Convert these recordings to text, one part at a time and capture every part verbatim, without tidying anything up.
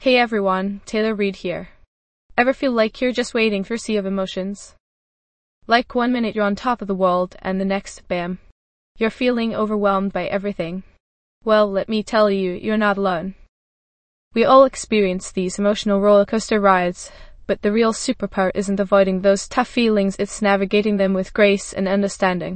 Hey everyone, Taylor Reid here. Ever feel like you're just wading through a sea of emotions? Like one minute you're on top of the world and the next, bam, you're feeling overwhelmed by everything. Well, let me tell you, you're not alone. We all experience these emotional rollercoaster rides, but the real superpower isn't avoiding those tough feelings, it's navigating them with grace and understanding.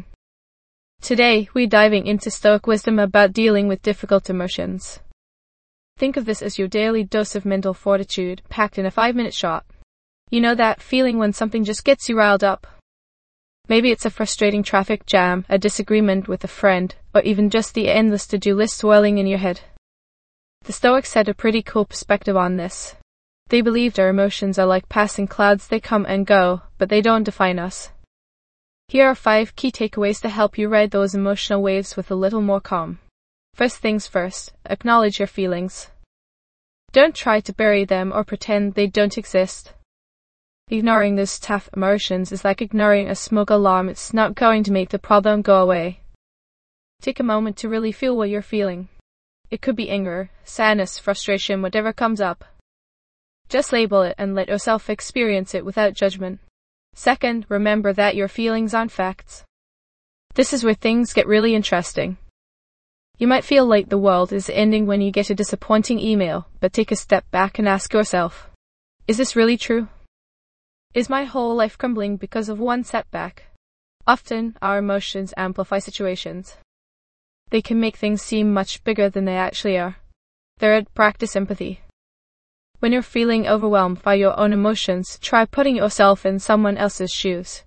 Today, we're diving into Stoic wisdom about dealing with difficult emotions. Think of this as your daily dose of mental fortitude, packed in a five-minute shot. You know that feeling when something just gets you riled up? Maybe it's a frustrating traffic jam, a disagreement with a friend, or even just the endless to-do list swirling in your head. The Stoics had a pretty cool perspective on this. They believed our emotions are like passing clouds, they come and go, but they don't define us. Here are five key takeaways to help you ride those emotional waves with a little more calm. First things first, acknowledge your feelings. Don't try to bury them or pretend they don't exist. Ignoring those tough emotions is like ignoring a smoke alarm, it's not going to make the problem go away. Take a moment to really feel what you're feeling. It could be anger, sadness, frustration, whatever comes up. Just label it and let yourself experience it without judgment. Second, remember that your feelings aren't facts. This is where things get really interesting. You might feel like the world is ending when you get a disappointing email, but take a step back and ask yourself, is this really true? Is my whole life crumbling because of one setback? Often, our emotions amplify situations. They can make things seem much bigger than they actually are. Third, practice empathy. When you're feeling overwhelmed by your own emotions, try putting yourself in someone else's shoes.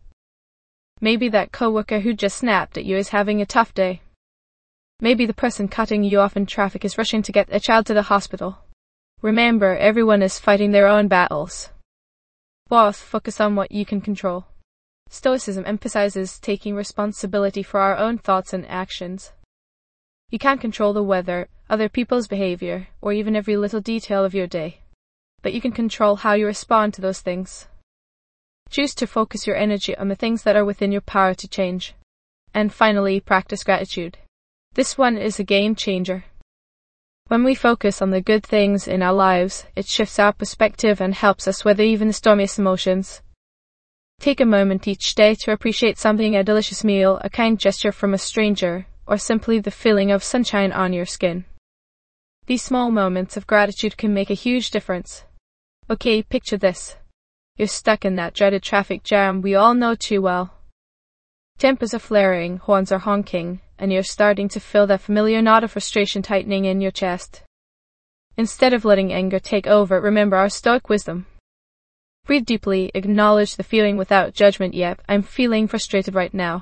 Maybe that coworker who just snapped at you is having a tough day. Maybe the person cutting you off in traffic is rushing to get a child to the hospital. Remember, everyone is fighting their own battles. Fourth, focus on what you can control. Stoicism emphasizes taking responsibility for our own thoughts and actions. You can't control the weather, other people's behavior, or even every little detail of your day. But you can control how you respond to those things. Choose to focus your energy on the things that are within your power to change. And finally, practice gratitude. This one is a game changer. When we focus on the good things in our lives, it shifts our perspective and helps us weather even the stormiest emotions. Take a moment each day to appreciate something, a delicious meal, a kind gesture from a stranger, or simply the feeling of sunshine on your skin. These small moments of gratitude can make a huge difference. Okay, picture this. You're stuck in that dreaded traffic jam we all know too well. Tempers are flaring, horns are honking, and you're starting to feel that familiar knot of frustration tightening in your chest. Instead of letting anger take over, remember our Stoic wisdom. Breathe deeply, acknowledge the feeling without judgment. Yep, I'm feeling frustrated right now.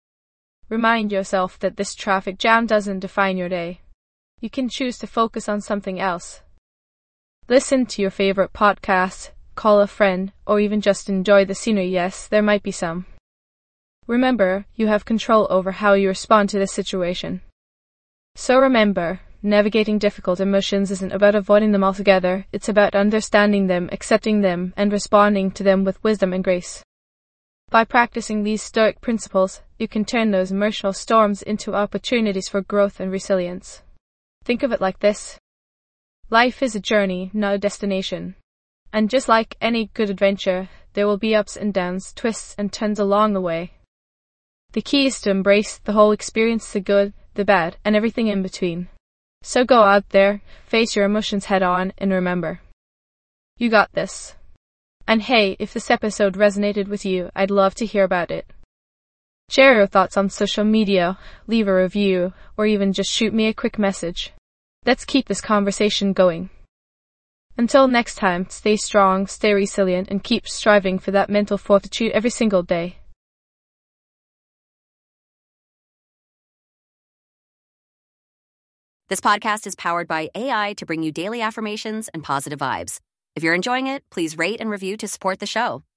Remind yourself that this traffic jam doesn't define your day. You can choose to focus on something else. Listen to your favorite podcast, call a friend, or even just enjoy the scenery. Yes, there might be some. Remember, you have control over how you respond to this situation. So remember, navigating difficult emotions isn't about avoiding them altogether, it's about understanding them, accepting them, and responding to them with wisdom and grace. By practicing these Stoic principles, you can turn those emotional storms into opportunities for growth and resilience. Think of it like this. Life is a journey, not a destination. And just like any good adventure, there will be ups and downs, twists and turns along the way. The key is to embrace the whole experience, the good, the bad, and everything in between. So go out there, face your emotions head on, and remember, you got this. And hey, if this episode resonated with you, I'd love to hear about it. Share your thoughts on social media, leave a review, or even just shoot me a quick message. Let's keep this conversation going. Until next time, stay strong, stay resilient, and keep striving for that mental fortitude every single day. This podcast is powered by A I to bring you daily affirmations and positive vibes. If you're enjoying it, please rate and review to support the show.